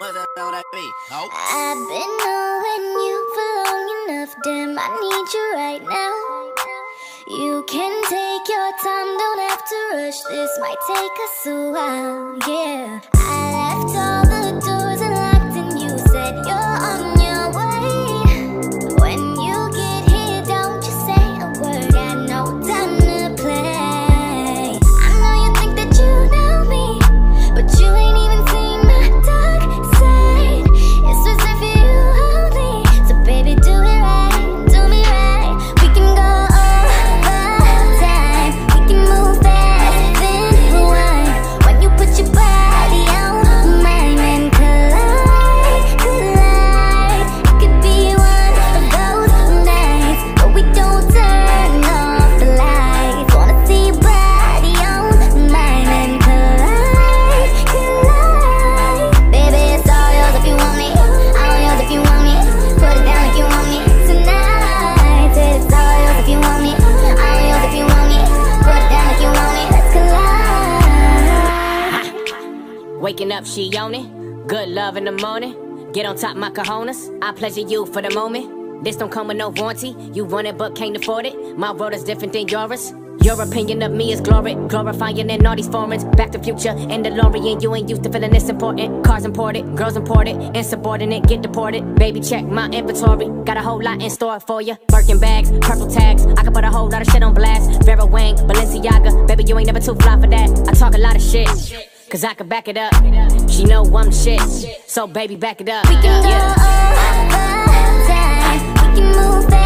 What the hell that be? Oh. I've been knowing you for long enough, damn, I need you right now. You can take your time, don't have to rush, this might take us a while, yeah. I left all the doors unlocked and you said you're on your way. When you get here, don't you say a word, got no time to play. I know you think that you know me, but you ain't even seen my dark side. It's reserved for you only, so baby do it right, do me right. We can go over time, we can move fast, then rewind. When you put your body on mine and collide, collide. It could be one of those nights, but we don't turn off the lights. Wanna see your body on mine and collide, collide. Baby, it's all yours if you want me, all yours if you want me. Put it down if you want me tonight. Said it's all yours if you want me, all yours if you want me. Put it down if you want me, let's collide. Waking up, she on it. Good love in the morning. Get on top, my cojones. I pleasure you for the moment. This don't come with no warranty. You want it but can't afford it. My world is different than yours. Your opinion of me is glory, glorifying in all these formats. Back to future and DeLorean. You ain't used to feeling this important. Cars imported, girls imported, insubordinate, get deported. Baby, check my inventory. Got a whole lot in store for you. Birkin bags, purple tags. I can put a whole lot of shit on blast. Vera Wang, Balenciaga. Baby, you ain't never too fly for that. I talk a lot of shit, cause I can back it up. She know I'm the shit, so baby, back it up. We can go over time, we can move fast.